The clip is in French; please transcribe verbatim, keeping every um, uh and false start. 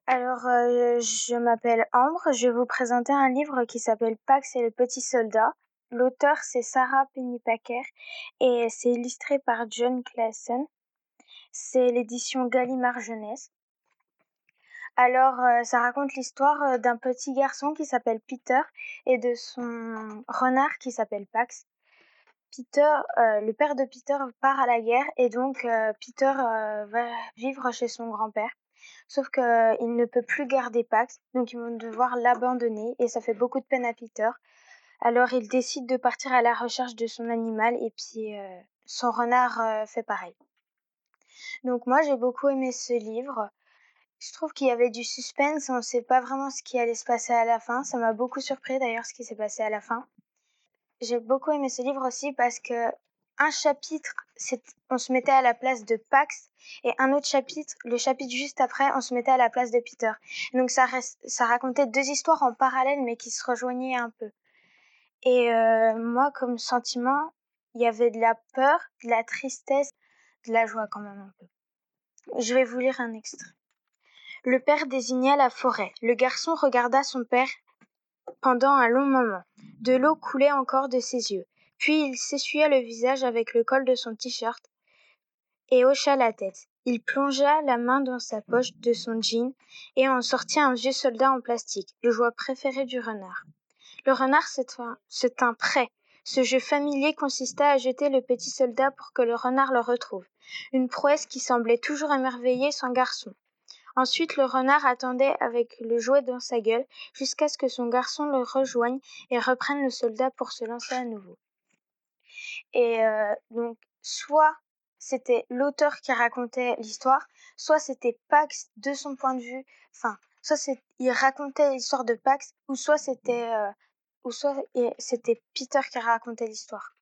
Alors, euh, je m'appelle Ambre. Je vais vous présenter un livre qui s'appelle Pax et le petit soldat. L'auteur, c'est Sarah Pennypacker et c'est illustré par John Clason. C'est l'édition Gallimard Jeunesse. Alors, euh, ça raconte l'histoire euh, d'un petit garçon qui s'appelle Peter et de son renard qui s'appelle Pax. Peter, euh, le père de Peter part à la guerre et donc euh, Peter euh, va vivre chez son grand-père. Sauf qu'il ne peut plus garder Pax, donc ils vont devoir l'abandonner et ça fait beaucoup de peine à Peter. Alors il décide de partir à la recherche de son animal et puis euh, son renard euh, fait pareil. Donc moi j'ai beaucoup aimé ce livre. Je trouve qu'il y avait du suspense, on ne sait pas vraiment ce qui allait se passer à la fin. Ça m'a beaucoup surpris d'ailleurs ce qui s'est passé à la fin. J'ai beaucoup aimé ce livre aussi parce que un chapitre, c'est, on se mettait à la place de Pax et un autre chapitre, le chapitre juste après, on se mettait à la place de Peter. Donc ça, reste, ça racontait deux histoires en parallèle mais qui se rejoignaient un peu. Et euh, moi, comme sentiment, il y avait de la peur, de la tristesse, de la joie quand même un peu. Je vais vous lire un extrait. Le père désigna la forêt. Le garçon regarda son père pendant un long moment. De l'eau coulait encore de ses yeux. Puis il s'essuya le visage avec le col de son t-shirt et hocha la tête. Il plongea la main dans sa poche de son jean et en sortit un vieux soldat en plastique, le jouet préféré du renard. Le renard se tint, se tint prêt. Ce jeu familier consistait à jeter le petit soldat pour que le renard le retrouve. Une prouesse qui semblait toujours émerveiller son garçon. Ensuite, le renard attendait avec le jouet dans sa gueule jusqu'à ce que son garçon le rejoigne et reprenne le soldat pour se lancer à nouveau. Et euh, donc, soit c'était l'auteur qui racontait l'histoire, soit c'était Pax de son point de vue, enfin, soit c'est, il racontait l'histoire de Pax, ou soit c'était, euh, ou soit c'était Peter qui racontait l'histoire.